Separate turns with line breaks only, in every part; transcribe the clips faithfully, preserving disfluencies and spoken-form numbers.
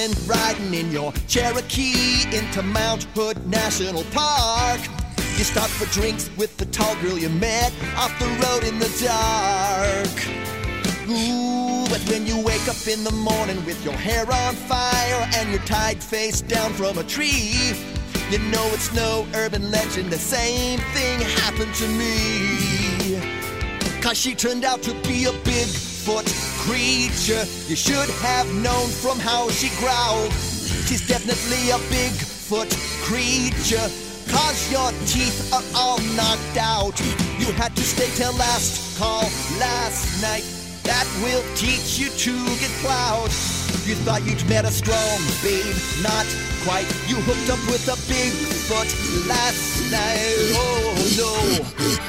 went riding in your Cherokee into Mount Hood National Park. You stopped for drinks with the tall girl you met off the road in the dark. Ooh, but when you wake up in the morning with your hair on fire and you're tied face down from a tree, you know it's no urban legend, the same thing happened to me. Cause she turned out to be a Bigfoot creature. You should have known from how she growled. She's definitely a Bigfoot creature. Cause your teeth are all knocked out. You had to stay till last call last night. That will teach you to get plowed. You thought you'd met a strong babe, not quite. You hooked up with a Bigfoot last night. Oh no.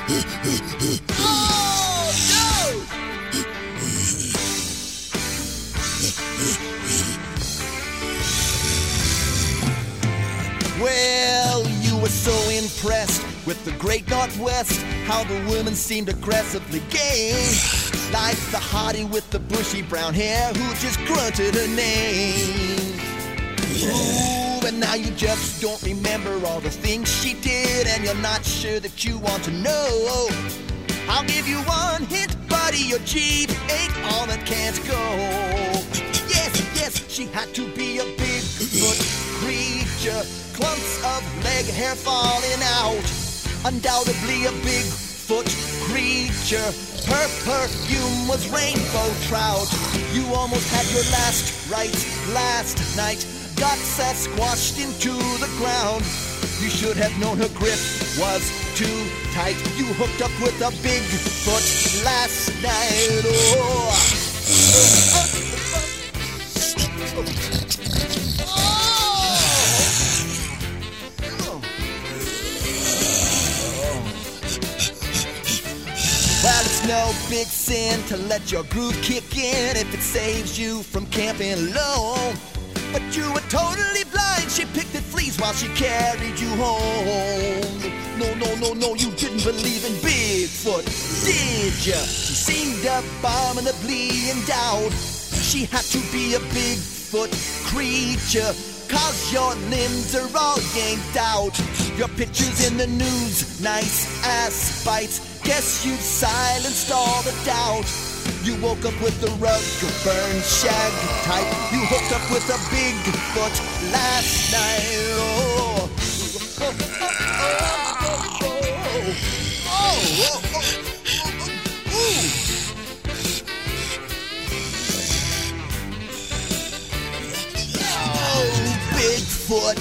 Oh no! Well, you were so impressed with the great Northwest, how the women seemed aggressively gay, like the hottie with the bushy brown hair who just grunted her name. Ooh, and now you just don't remember all the things she did, and you're not sure that you want to know. I'll give you one hint, buddy, your Jeep ain't all that can't go. Yes, yes, she had to be a Bigfoot creature. Clumps of leg hair falling out. Undoubtedly a Bigfoot creature. Her perfume was rainbow trout. You almost had your last rites last night. Got Sasquatched into the ground. You should have known her grip was too tight. You hooked up with a Bigfoot last night. Oh. Well, it's no big sin to let your groove kick in if it saves you from camping alone. But you were totally blind. She picked at fleas while she carried you home. No, no, no, no, you didn't believe in Bigfoot, did ya? She seemed abominably endowed. She had to be a Bigfoot creature, cause your limbs are all yanked out. Your picture's in the news, nice ass bites. Guess you've silenced all the doubt. You woke up with the rug burn shag type. You hooked up with a Bigfoot last night. Oh, oh, oh, oh, oh, oh, oh. Oh, Bigfoot.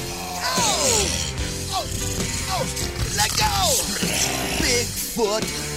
Oh, oh, oh, let go. Bigfoot.